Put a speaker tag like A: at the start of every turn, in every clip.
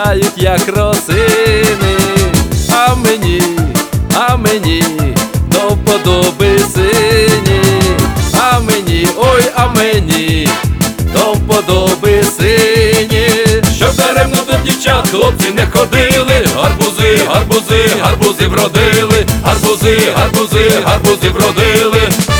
A: сяють, як росини, а мені до вподоби сині, а мені, ой, а мені до вподоби сині. Щоб даремно до дівчат хлопці не ходили, гарбузи, гарбузи, гарбузи вродили, гарбузи, гарбузи, гарбузи вродили.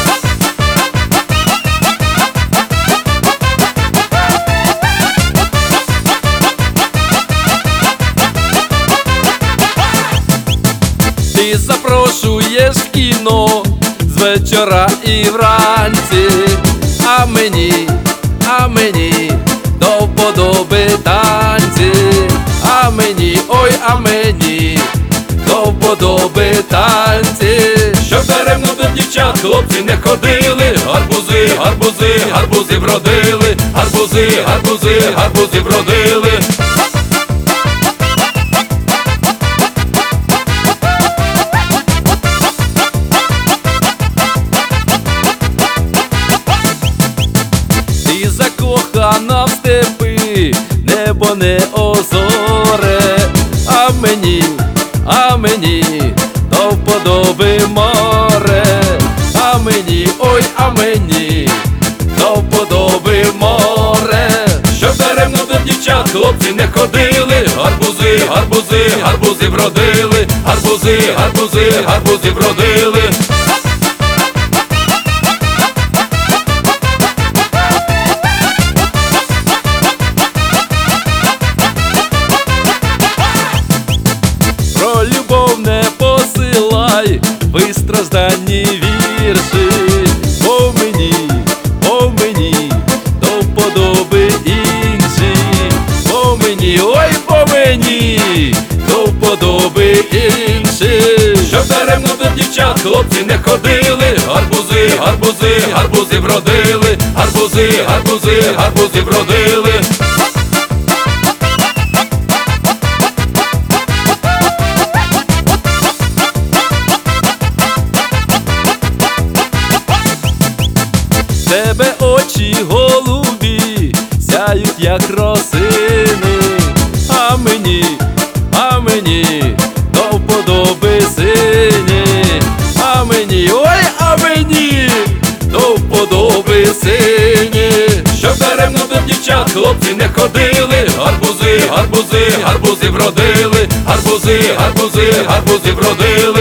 A: Ти запрошуєш в кіно з вечора і вранці, а мені до вподоби танці, а мені, ой, а мені до вподоби танці. Щоб даремно до дівчат хлопці не ходили, гарбузи, гарбузи, гарбузи вродили, гарбузи, гарбузи, гарбузи вродили. Ти закохана в степи, небо не озоре, а мені до вподоби море, а мені, ой, а мені до вподоби море. Щоб даремно до дівчат хлопці не ходили, гарбузи, гарбузи, гарбузи вродили, гарбузи, гарбузи, гарбузи вродили. Про любов не посилай вистраждані вірші, бо мені до вподоби інші, бо мені, ой, бо мені до вподоби інші. Щоб даремно до дівчат хлопці не ходили, гарбузи, гарбузи, гарбузи вродили, гарбузи, гарбузи, гарбузи вродили. Тебе очі голубі сяють, як росини, а мені до вподоби сині, а мені, ой, а мені до вподоби сині. Щоб даремно до дівчат хлопці не ходили, гарбузи, гарбузи, гарбузи вродили, гарбузи, гарбузи, гарбузи вродили.